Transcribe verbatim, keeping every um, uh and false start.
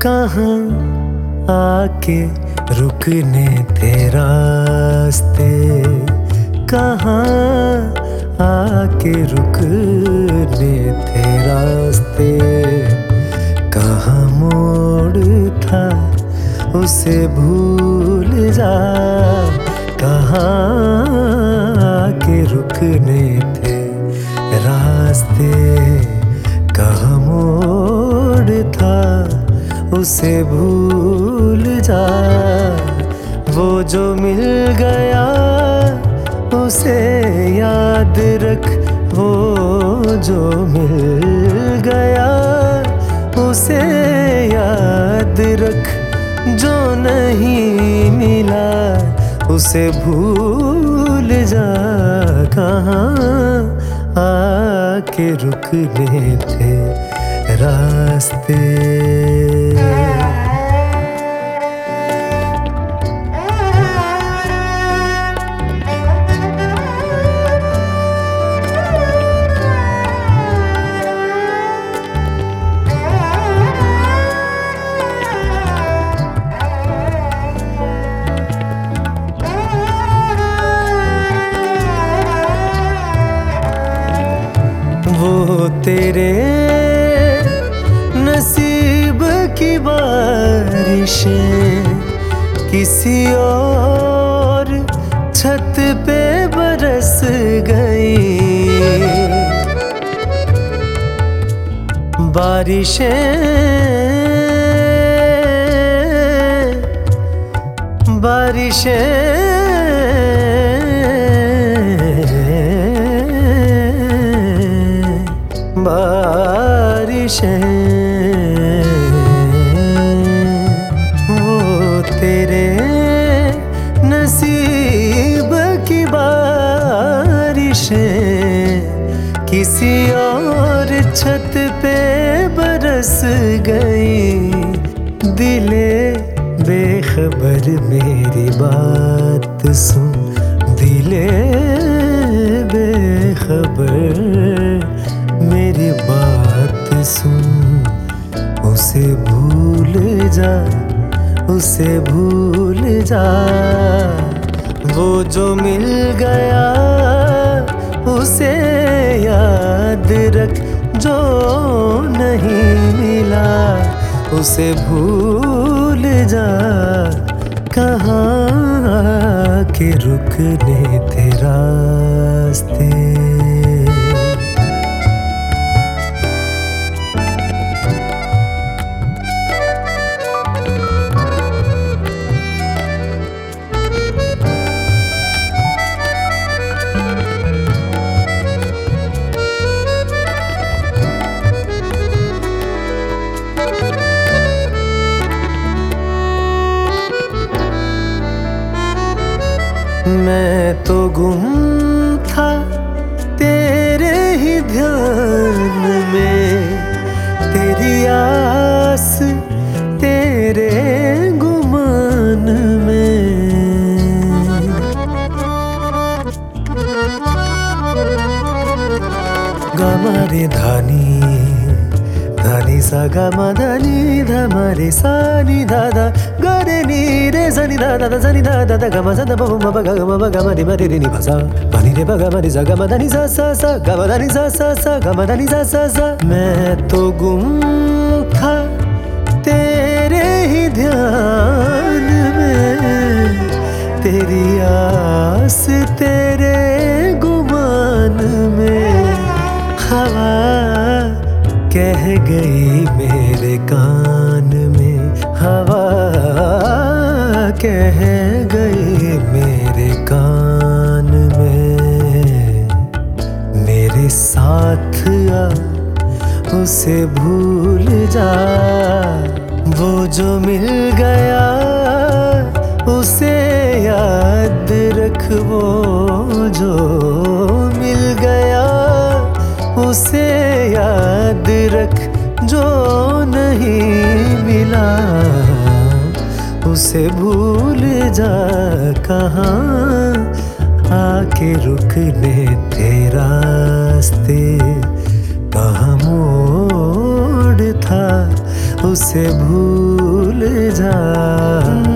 कहाँ आके रुकने थे रास्ते, कहाँ आके रुकने थे रास्ते। कहाँ मोड़ था उसे भूल जा, कहाँ आके रुकने थे रास्ते। कहाँ मोड़ था उसे भूल जा, वो जो मिल गया उसे याद रख, वो जो मिल गया उसे याद रख। जो नहीं मिला उसे भूल जा, कहाँ आके रुकने थे रास्ते। वो तेरे नसीब की बारिशें किसी और छत पे बरस गई। बारिशें बारिशें बारिशें वो तेरे नसीब की बारिशें किसी और छत पे बरस गई। दिले बेखबर मेरी बात सुन, दिले बेखबर मेरी बात सुन। उसे भूल जा, उसे भूल जा, वो जो मिल गया उसे याद रख। जो नहीं मिला उसे भूल जा, कहाँ के रुकने थे रास्ते। मैं तो गुम था तेरे ही ध्यान में, तेरी आस तेरे गुमान में। गामा रे धानी धानी सा गामा धानी धामा रे सा नी धा धा गा रे नी रे सा नी धा धा धा सा नी धा धा धा गामा सा धा प म प गा गा म प गा म रे म रे रे नी प सा प नी रे प गा म रे सा गा म धा नी सा सा सा गा म धा नी सा सा सा गा म धा नी सा सा सा। मैं तो गुम था तेरे ही ध्यान में, तेरी आस तेरे गुमान में। हवा कह गई मेरे कान में, हवा कह गई मेरे कान में। मेरे साथ आ उसे भूल जा, वो जो मिल गया उसे याद रख। वो जो मिल गया उसे याद रख, जो नहीं मिला उसे भूल जा। कहाँ आके रुकने थे रास्ते, कहाँ मोड़ था उसे भूल भूल जा।